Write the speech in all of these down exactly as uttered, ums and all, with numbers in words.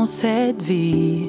Dans cette vie,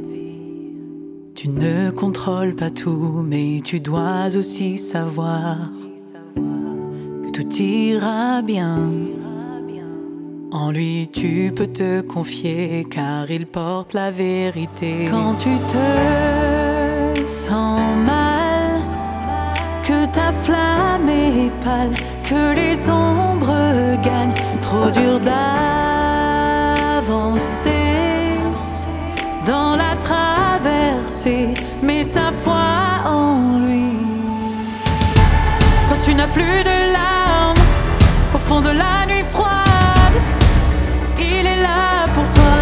tu ne contrôles pas tout, mais tu dois aussi savoir que tout ira bien. En lui tu peux te confier, car il porte la vérité. Quand tu te sens mal, que ta flamme est pâle, que les ombres gagnent, trop dur d'avancer dans la traversée, mets ta foi en lui. Quand tu n'as plus de larmes au fond de la nuit froide, il est là pour toi.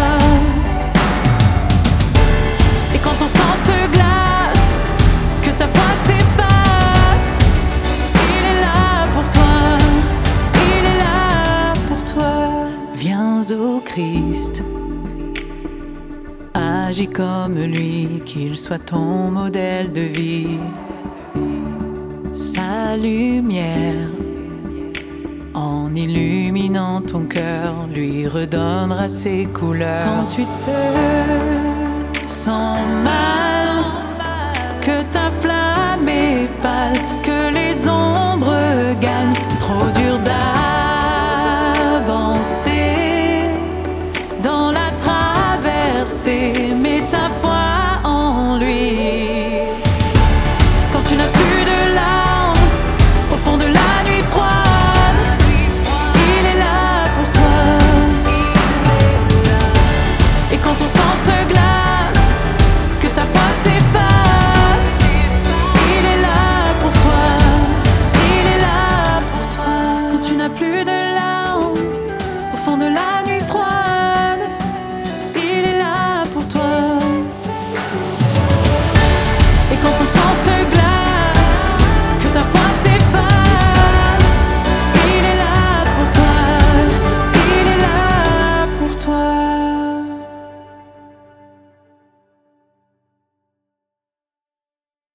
Et quand ton sang se glace, que ta foi s'efface, il est là pour toi, il est là pour toi. Viens au Christ, agis comme lui, qu'il soit ton modèle de vie. Sa lumière, en illuminant ton cœur, lui redonnera ses couleurs. Quand tu te sens mal, que ta flamme est pâle, que les ombres gagnent, trop dur d'avancer dans la traversée, mets ta foi en lui. Quand tu n'as plus de larmes au fond de la nuit froide, il est là pour toi. Et quand ton sang se glace, que ta foi s'efface, il est là pour toi, il est là pour toi. Quand tu n'as plus de